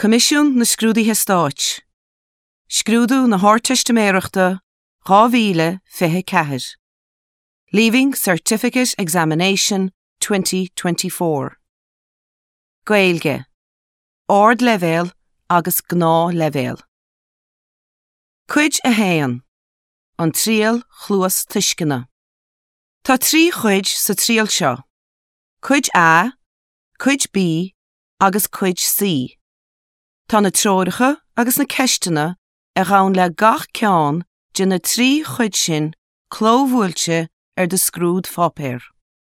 Comisiún na Scrúdaithe Stáit. Scrúdú na Thorteisteamaireachta 2024. Leaving Certificate Examination 2024. Gaeilge. Ord levéal agus gná levéal. Cuid a héan. An tríal chluas tuiscina. Tá trí chuid sa tríal seo. Cuid A, cuid B agus cuid C. Tá na tróiricha agus na ceistena a ghabhann le gach ceann de na trí chuid sin clómhúilte de scrúd fápéir.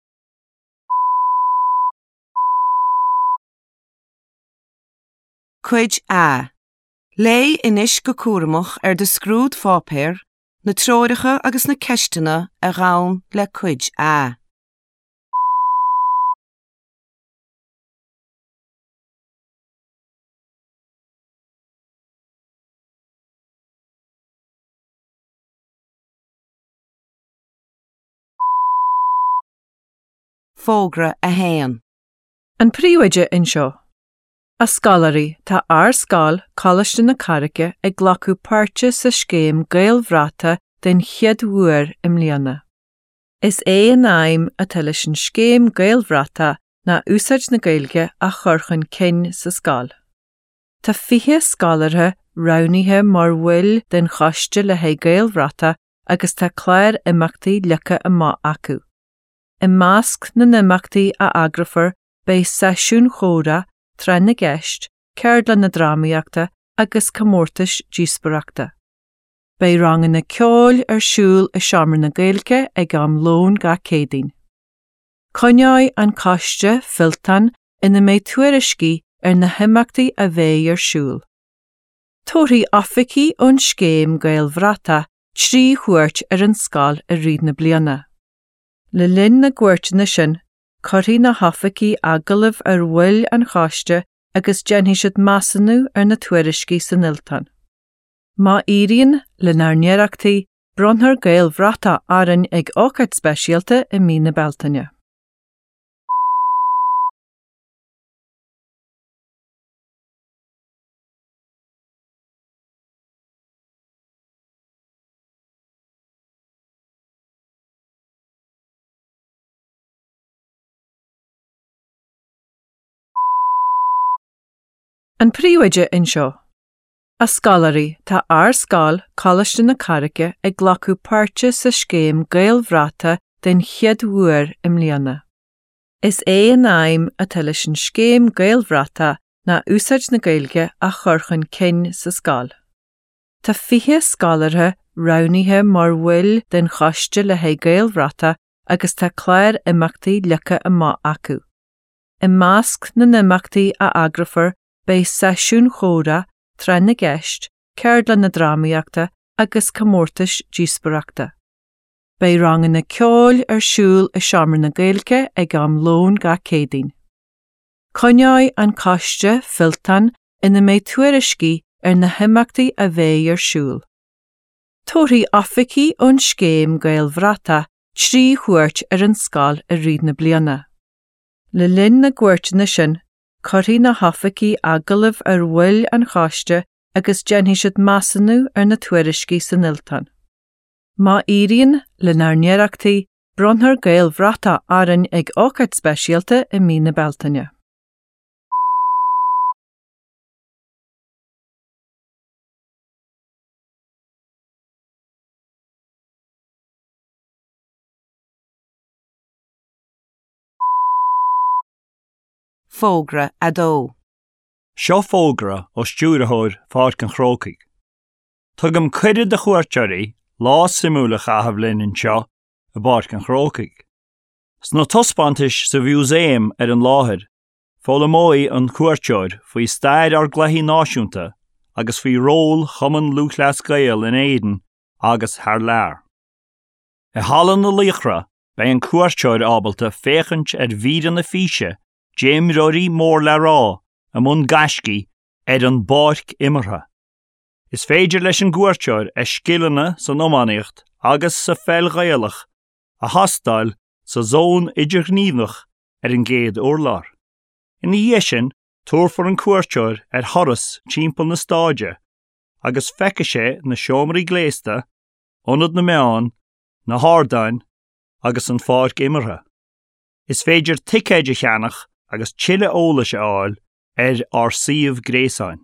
Cuid A. Lé inis go cuaireamach de scrúd fápéir na tróiricha agus na ceistena a ghabhann le cuid A. Fógra a héan. An príomhaide inseo. A scalarí tá arscáil Coláiste na Carraige ag glacú páirte sa scéim Gaelbhreata den chiad mhuir im líana. Is é an aim a tuile sin scéim Gaelbhreata na úsáid na Gaeilge a chorchann cinn sa scáil. Tá fiche scalartha roghnaithe mar bhfuil den choiste le hé Gaelbhreata agus tá cláir imeachtaí lice amach acu. I measc na imeachtaí a agrafar bei seisiún chóra trein na gceist, ceardla na drámaíochta agus comórtais díospareachta. Bei rangan na ceol siúl I seomra na Gaeilge ag am lón ga cédaoin. Coinneáid an coiste filtan ina méid tuairiscí na himeachtaí a bheith siúl. Tóirí oficí ón scéim Gaelbhreata trí chuairt an scáil a riad na bliana. Le linn na gcuairteanna sin, coirí na hofací agalamh bhfuil an choiste agus déanfaí siad measanú na tuairiscí san Iltan. Má íríonn le nearnéireachtaí bronthar Gaelbhreata áireann ag ócáid speisialta I mí na Beltaine. An príomhaide inseo. A scalarí tá arscáil Coláiste na Carraige ag glacú páirte sa scéim Gaelbhreata den chiad mhuir im líana. Is é an aim a tuile sin scéim Gaelbhreata na úsáid na Gaeilge a chorchann cinn sa scáil. Tá fiche scalartha roghnaithe mar bhfuil den choiste le hé Gaelbhreata agus tá cláir imeachtaí lice amach acu. I measc na imeachtaí a agrafar bei seisiún chóra trein na gceist, ceardla na drámaíochta agus comórtais díospareachta. Bei rangan na ceol siúl I seomra na Gaeilge ag am lón ga cédaoin. Coinneáid an coiste filtan ina méid tuairiscí na himeachtaí a bheith siúl. Tóirí oficí ón scéim Gaelbhreata trí chuairt an scáil a riad na bliana. Le linn na gcuairteanna sin, coirí na hofací agalamh bhfuil an choiste agus déanfaí siad measanú na tuairiscí san Iltan. Má íríonn le nearnéireachtaí bronthar Gaelbhreata áireann ag ócáid speisialta I mí na Beltaine. Fógra a dó. Seo fógra ó stúrathóir fáirt an chrócaigh. Tugam cuireadh de chuairteirí lá simúla chatham linn seo a báirt an chrócaigh. Sna tospantais sa bhúséim an láthir, fólamóí an chuairteoir faoi staid ar gluichí náisiúnta agus faoi ról chumann luachlas Gael in Éideann agus thar lear. I hallan na líochra bei an chuairteoir ábalta féchant bhídan na físe Jaimróí mór le rá amón gaiscí an bárc imirtha. Is féidir leis an gcuairteoir scillanna san ómánaíocht agus sa fel Gaelach a hastáil sa zón idirghníomhnach an géad urlár. In dhé sin, tuairfar an cuairteoir thoras timpeall na stáide, agus feice sé na seomraí gléasta, ionad na meán, na hádain, agus an fáirc imirthe. Is féidir ticéide cheannach agus chile ólas áil ar siomh gréasáin.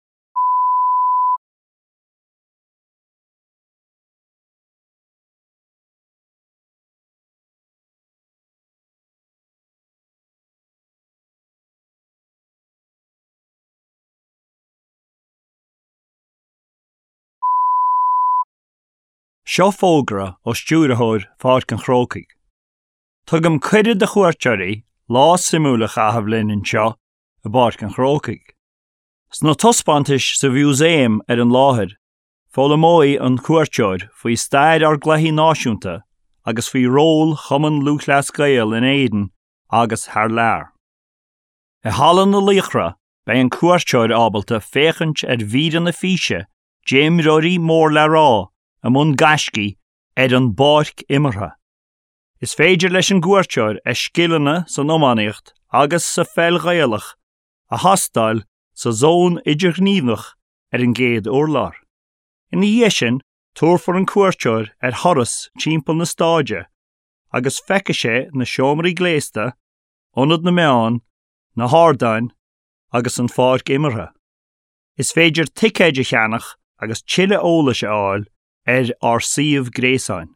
Seo fógra ó stúrathóir fáirc an chrócaigh. Tuigim cuireadh de chuairteirí lá simúla chaithfh linn anseo a báirc an chrócaigh. Sna tospantais sa bhúséim ar an láthir, fólamóí an cuairteoir faoi staid ar gluichí náisiúnta agus faoi ról chumann lúthleas Gael in Éideann agus thar lear. I hallan na líochra bei an cuairteoir ábalta féchant ar bhír na físe déimreoirí mór le rá amon gaiscí ar an báirc imirthe. Is féidir leis an cuairteoir scílanna san iomaíocht agus sa fel Gaelach a hastáil sa zón idirghníomhnach ar an gcéad urlár. Ina dhéisin tuairfar an cuairteoir thoras timpeall na stáide, agus feice sé na seomraí gléasta, ionad na meán, na hádain, agus an fáirc imirthe. Is féidir ticéide cheannach agus chile ólas áil ar siomh gréasáin.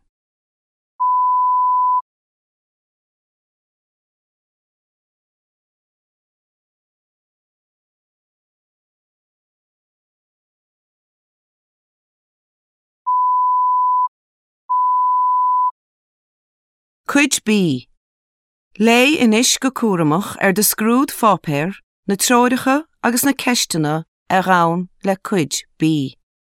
Cuid bí. Lé inis go cuaireamach ar de scrúd fápéir, na tróidecha agus na ceistena a rán le cuid bí.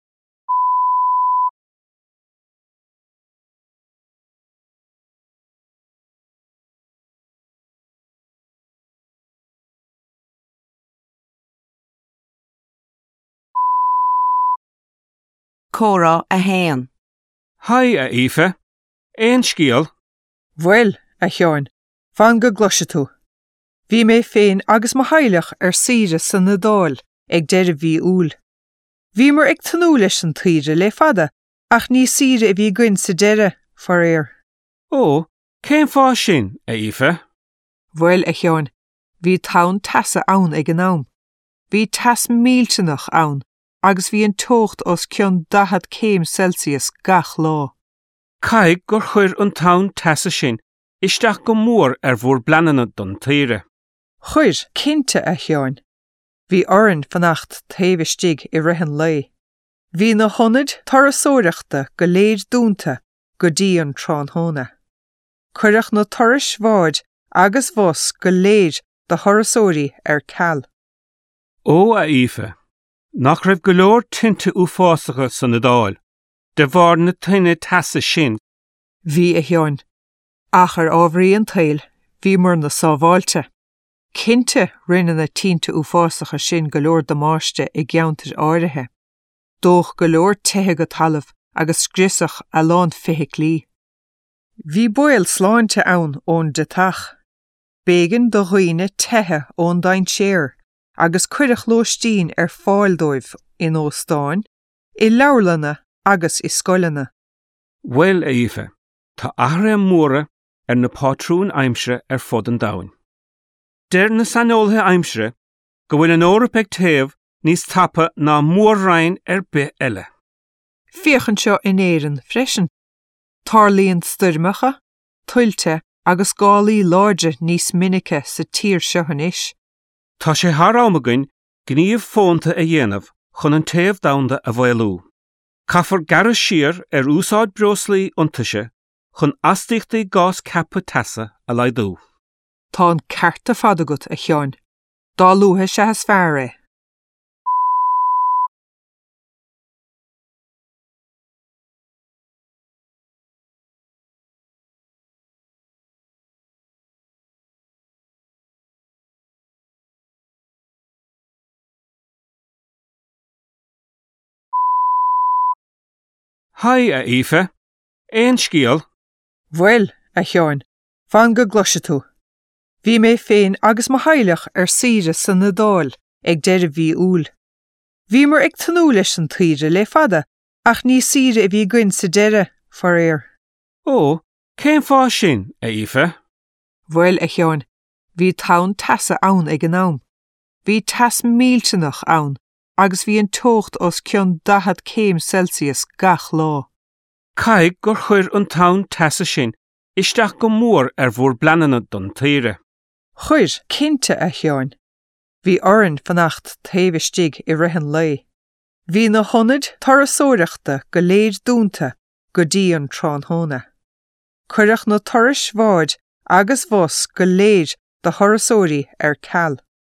Córa a héan. Hai a Aoife, éon scíal. Bhfuil a Sheáin, fan go gluise tú. Bhí mé féin agus mo haileach ar saoire san na dáil ag deireadh bhí úl. Bhí mar ag tanú leis an tíre le fada, ach ní saoire a bhí goin sa deire for éir. Ó, céim fá sin a Aoife? Bhfuil a Sheáin, bhí tán tasa ann ag an am. Bhí tas míltenach ann, agus bhí an tócht os cion 10 céim Celsius gach lá. Caig gur chuir an tán tasa sin, isteach go mór ar bhór bleanana don tíre. Chuir cinnte a Sheáin. Bhí orann fannacht taobhistigh I rithean lei. Bhí na honid tarasóireachta go léad dúnta go dtí an tráthnóna. Cuireadh na toras mháid agus bhos go léad de thorasóirí ar ceall. Ó a Aoife, nach raibh go leor tinte uafásacha san na dáil, de bhar na tuine tasa sin. Bhí a Sheáin, ach ar ábhraí an tail, bhí mar na sábháilte. Cinnte rinne na tinte uafásacha sin go leor damáiste I gceantar áirithe. Dóch go leor tithe go talamh agus scrisach a lán fiche lí. Bhí buil sláinte ann ón de tach. Bégan do dhaoine tithe ón dain séir, agus cuireadh lóistín ar fáildóibh in óstáin, I leabharlanna agus I scoileanna. Well a Aoife, tá ahra móra ar na pátrún aimsire ar fud an domhain. Deir na sanoltha aimsire go bhfuil an órap ag taobh níos tapa ná mórrain ar bith eile. Fiochan seo in éireann freisin. Tarlaíonn stoirmeacha, tuilte agus gálaí láide níos minice sa tír seo inis. Tá sé thar amagainn gníomh fónta a dhéanamh chun an taobh domhanda a bhfuilú. Caithfar gara siar ar úsáid breoslaí iontaise chun astaíochtaí gás cappa tasa a leidú. Tá an cearta fada agat a Sheáin. Dá lutha se has fearr é. Hai a Aoife, éon scíal. Bhfuil a Sheáin, fan go gluise tú. Bhí mé féin agus mo haileach sire san na dáil ag deireadh bhí úl. Bhí mar ag tanú leis an tíre le fada ach ní sire a bhí gcuin sa deire for éir. Ó, céim fá sin, Aoife? Bhfuil a cheann, bhí tán tasa ann ag an nám. Bhí tas míltenach ann, agus bhí an tócht os cion 10 céim Celsius gach lá. Caig gur chuir an tán tasa sin isteach go mór bhór blanana don tíre. Chuir cinnte a cheann. Bhí orann fannacht taobhistigh I rithean lei. Bhí na honid tarasóireachta go léad dúnta go dtí an tránthóna. Cuireadh na toras mháid agus bhos go léad de thorasóirí ceall.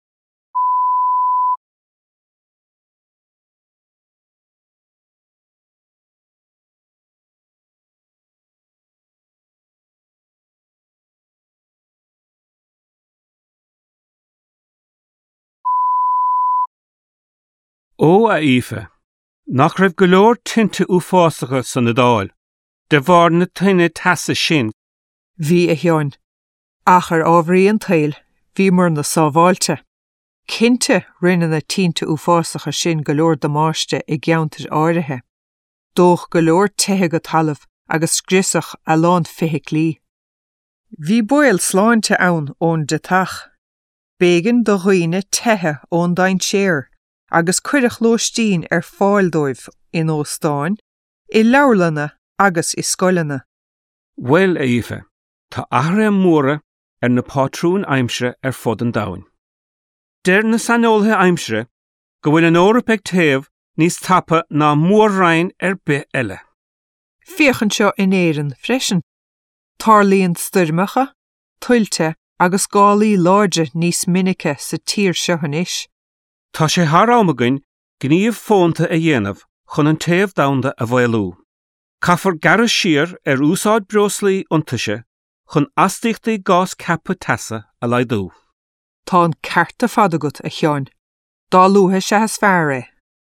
Ó Aoife, nach raibh go leor tinte uafásacha san na dáil, de bhar na tuine tasa sin. Bhí a cheann. Ach ar ábhraí an tail, bhí mar na sábháilte. Cinnte rinne na tínte uafásacha sin go leor damáiste I gceantar áirithe. Dóch go leor tithe go talamh agus scriosach a lán fiche lí. Bhí buil sláinte ann ón de tach. Bégan do dhaoine tithe ón dain séir, agus cuireadh lóistín fáildóibh in óstáin, I leabharlanna agus I scoileanna. Well, Aoife, tá ahra móra na pátrún aimsire fud an domhain. Deir na sanoltha aimsire go bhfuil an órap ag taobh níos tapa ná mórrain bith eile. Fiochan seo in éireann freisin. Tarlaíonn stoirmeacha, tuilte agus gálaí láide níos minice sa tír seo inis. Tá sé thrámagainn gníomh fónta a dhéanamh chun an taobh damhanda a bhfuilú. Caithfar garas siar úsáid breoslaí iontaise chun astaíochtaí gás cappa tasa a leidú. Tá an cearta fad agat a cheann. Dá lutha se has fearr é.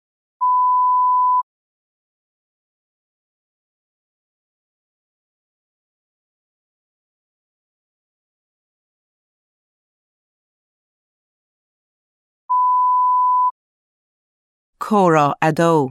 Córa a dó.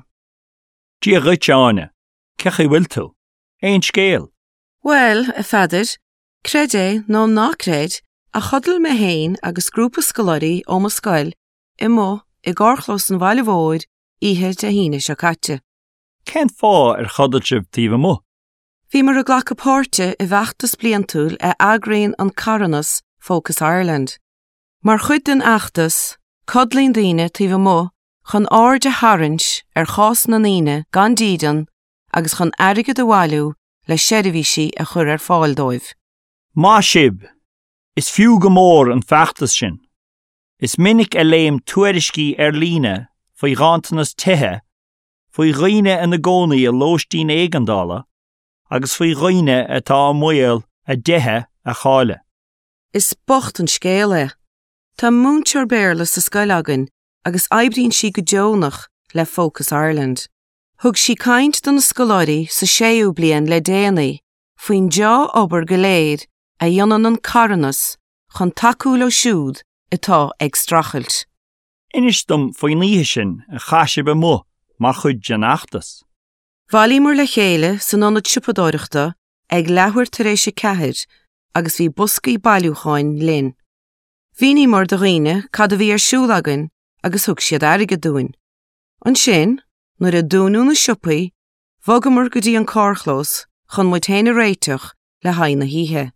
Dí a ghuiteáine, cecha bhfuil tú? Éon scéal? Well, a fadid, cred é nó ná cred a chodal me héin agus grúpa scoláirí ó mo scoil I mó I gcárchlós an bhaile bhóid ihe de híine seo caite. Cén fá chodal sibh tíomh mo? Bhí mar a ghlacha páirte I bheachtas bliantúil agraíonn an Caranas Focus Ireland. Mar chuid den achtas, codlíonn daoine tíomh mo chun áirde hairint chás na naoine gan dídan agus chun airige do bhailú le seirbhísí a chur fáildóibh. Má sib, is fiú go mór an feachtas sin. Is minic a léim tuairiscí líne faoi ghantanas tithe, faoi roine in na gcónaí a lóistín éigeandála, agus faoi roine atá muil a dithe a cháile. Is bocht an scéal é. Tá múntear béarla sa scoil agan agus aibríonn si go deonach le Focus Ireland. Thug si caint don na scoláirí sa 6 bliain le déanaí faoin deá obair go léir a dionan an Caranas chun takeúil ó siúd atá ag strachailt. Inis dom faoi níthe sin a chaisibh mo má chuid an achtas. Bhailí mar le chéile san anad siúpadóireachta ag leabhair tar éis ceithir agus bhí buscaí bailiúcháin linn. Bhíní mar do dhaoine cad a bhí siúl agan agus thug siad airige dúin. An sin, nuair a dúnú na siúpaí, bhogamar go dtí an cárchlós chun muid héana réiteach le haid na híthe.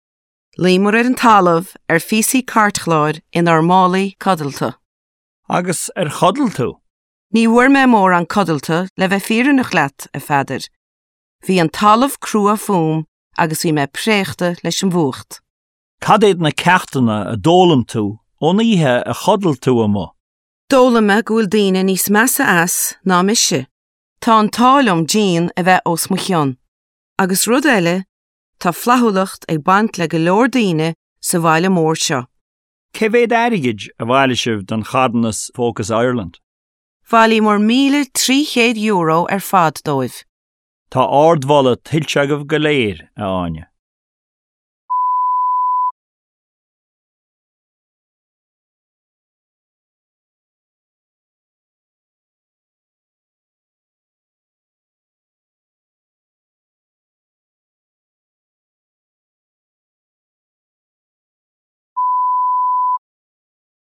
Límar an talamh físaí cartchláir in málaí codalta. Agus chodal tú? Ní bhuair mé mór an codalta le bheith fíorannach leat a feidir. Bhí an talamh crua fum agus bhí mé préachta leis an bhuacht. Cad éad na ceachtainna a dólam tú ó níthe a chodal tú mo? Dólam me go bhfuil daoine níos measa as ná mise. Tá an tálam Jean a bheith os mo cheann. Agus rud eile, tá flathúlacht ag bant le go leor daoine sa bhaile mór seo. Cé bhéad airigid a bhaile sibh don Caranas Focus Ireland? Bhailí mar €1,300 fad dóibh. Tá ardmhalla tuilte agah go léir a áine.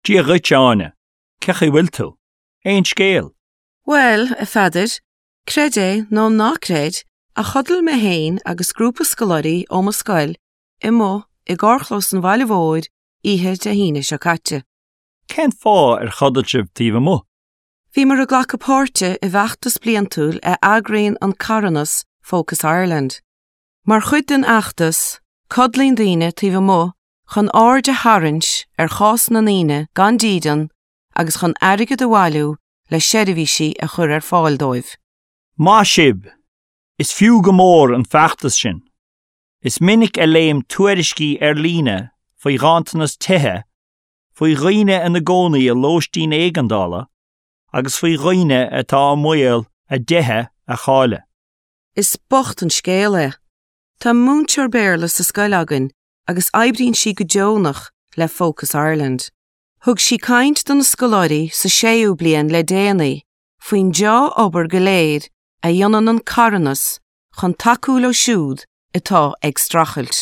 Dí a ghiteáine, cecha bhfuil tú? Éon scéal. Well, a fadar, cred é nó ná cred, a chodal me hain agus grúpa scolari ó mo scoil, I mo, I gárchlós an bhaile bhóid, ihe de híine seo caite. Cén fá chodailte tíomh mo? Bhí mar a ghlacha páirte I bheachtas bliantúil agraíonn an Caranas Focus Ireland. Mar chud den achtas, codlín daoine tíomh mo, chun áirde harint chás na níine gan dídan agus chun airige do bhailú le seirbhísí a chur fáil dóibh. Má sib, is fiú go mór an feachtas sin. Is minic a léim tuairiscí líne faoi ghantanas tithe, faoi roine in na gcónaí a lóistín éigeandála, agus faoi roine atá muil a dithe a cháile. Is bocht an scéal Tá múntear béarla sa scoil agan agus aibríonn si go deonach le Focus Ireland. Thug si caint don na scoláirí sa 6 bliain le déanaí faoin deá obair go léir a dionan an Caranas chun takeúil ó siúd atá ag strachailt.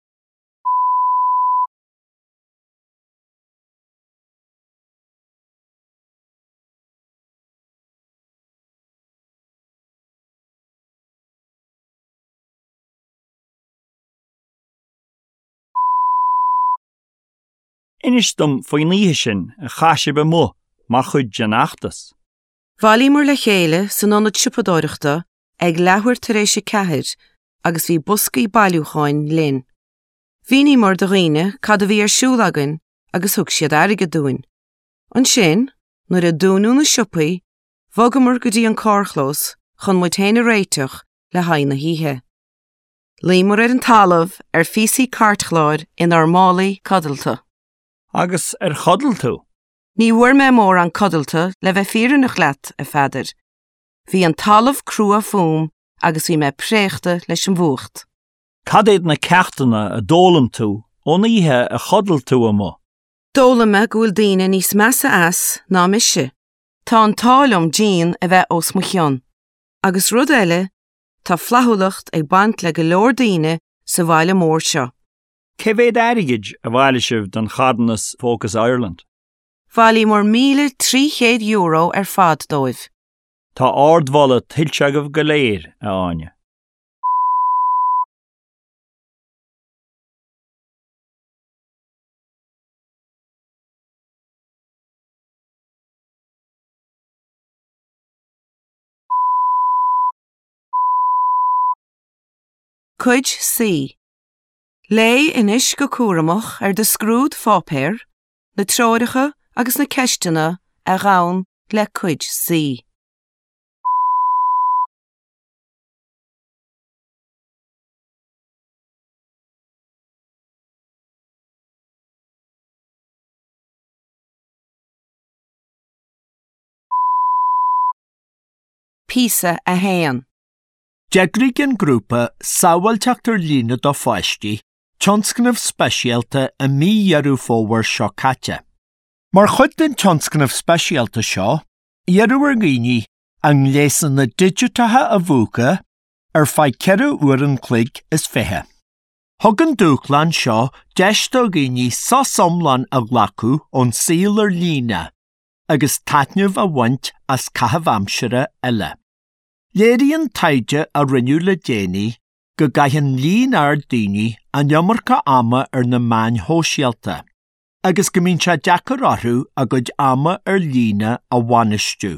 Inis dom faoi níthe sin a chaise be mo, má chud den achtas. Bhailí mar le chéile san anad sipadóireachta ag leabhair tar éis sé ceithir agus bhí buscaí bailiúcháin linn. Bhí ní mar do riine cad a bhí siúl agan agus thug siad airige dúin. An sin, nuair a dúnú na sipaí, bhogamar go dtí an cárchlós chun muid héine réiteach le haid na híthe. Límar an talamh físaí cartchláir in málaí cadalta. Agus chodal tú? Ní bhuair mé mór an cadalta le bheith fíorannach leat a fadar. Bhí an talamh crua fum agus bhí mé préachta leis an bhuacht. Cad éad na ceachtainna a dólam tú ó níthe a chodal tú a mo? Dólam me go bhfuil daoine níos measa as ná mise. Tá an tálam Jean a bheith os mo cheann. Agus rud eile, tá flathúlacht ag bant le go leor daoine sa bhaile mór seo. Cé bhéad airigid a bhaile sibh don Caranas Focus Ireland? Bhailí mór €1,300 fad dóibh. Tá ardmhalla tilteagah go léir a áine. Cuid C. Lé inis go cuaramach de scrúd fápéir, na tróiricha agus na ceistena a rán le cuid C. Písa a héan. Deagrig an grúpa sábhailteachtar lína do fáistí, tionscnamh speisialta a mídhearú fómhair seo caite. Mar chud den tionscnamh speisialta seo, dhearúar ghaoine an léasan na digitathe a bhuacha feadh 4 uair an cloig is fiche. Thug an dúchlan seo deistó ghaoine sa somlan a ghlacú ón sílar lína, agus taitneamh a bhaint as cathbhamsire eile. Léiríonn taide a rinneú le déanaí go gaitheann líon daoine an iomarcha ama na main hóisialta, agus go mbíonn sé deacair orthú a gcuid ama lína a bhainisteú.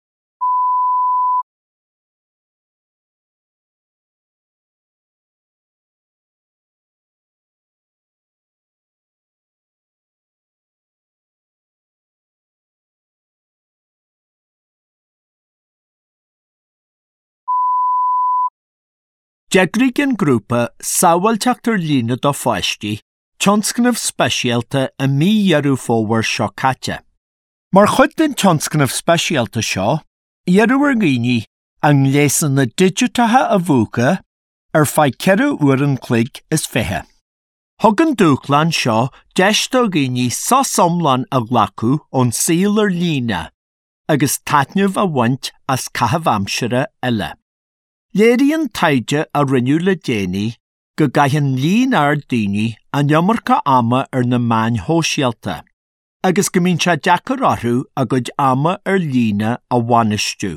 Deagrig an grúpa sábhailteachtar lína do fáistí, tionscnamh speisialta a mídhearú fómhair seo caite. Mar chud den tionscnamh speisialta seo, dhearúar ghaoine an léasan na digitathe a bhuacha feadh 4 uair an cloig is fiche. Thug an dúchlan seo deistó ghaoine sa somlan a ghlacú ón sílar lína, agus taitneamh a bhaint as cathbhamsire eile. Léiríonn taide a rinneú le déanaí go gaitheann líon daoine an iomarcha ama na main hóisialta, agus go mbíonn sé deacair orthú a gcuid ama ar líne a bhainisteú.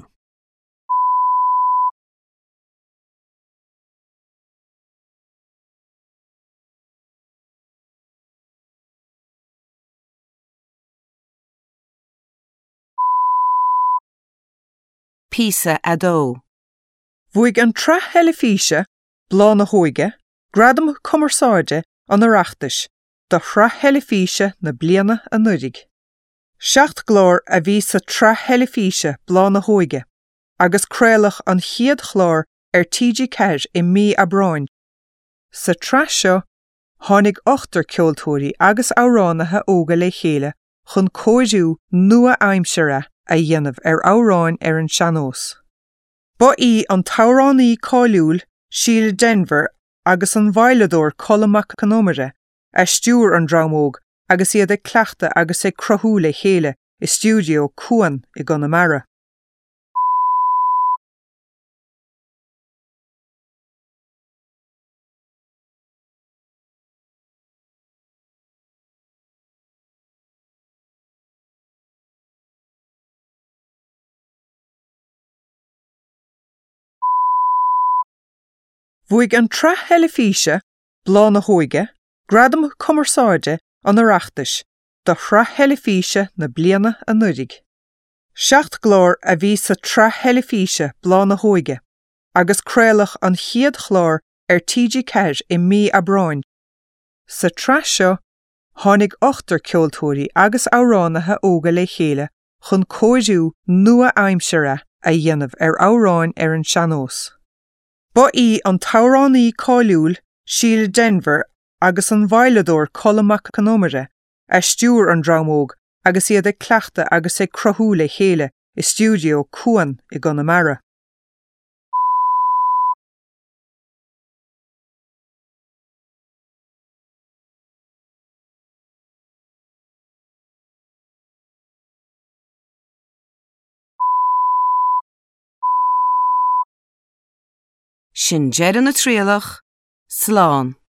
Písa a dó. Bhuaig an tre helifíse, blá na hóige, gradam commersáide an arachtas, do thra helifíse na bliana a nudig. 7 glór a bhí sa tre helifíse blá na hóige, agus crealach an chiad chlár TG ceir I mí a brain. Sa tre seo, tháinig 8 ceoltóirí agus áránathe óga le chéile chun cóidú nua aimsire a dhéanamh áráin an seanós. Ba í an táránnaí cáiliúil síle Denver agus an bhaileadóir Colmach Canómara a stúr an drámóg agus iad cleachta agus crothú le chéile I stúdio Cuan I Connemara. Bhuaig an tre helifíse, blá na hóige, gradam commersáide an arachtas, do thra helifíse na bliana a nudig. 7 glór a bhí sa tre helifíse blá na hóige, agus crealach an chiad chlár TG ceir I mí a brain. Sa tre seo, tháinig 8 ceoltóirí agus áránathe óga le chéile chun cóidú nua aimsire a dhéanamh áráin an seanós. Ba í an táránnaí cáiliúil síle Denver agus an bhaileadóir Colmach Canómara a stúr an drámóg agus iad cleachta agus crothú le chéile I stúdio Cuan I Connemara. Sin Jean na tríalach, Slán.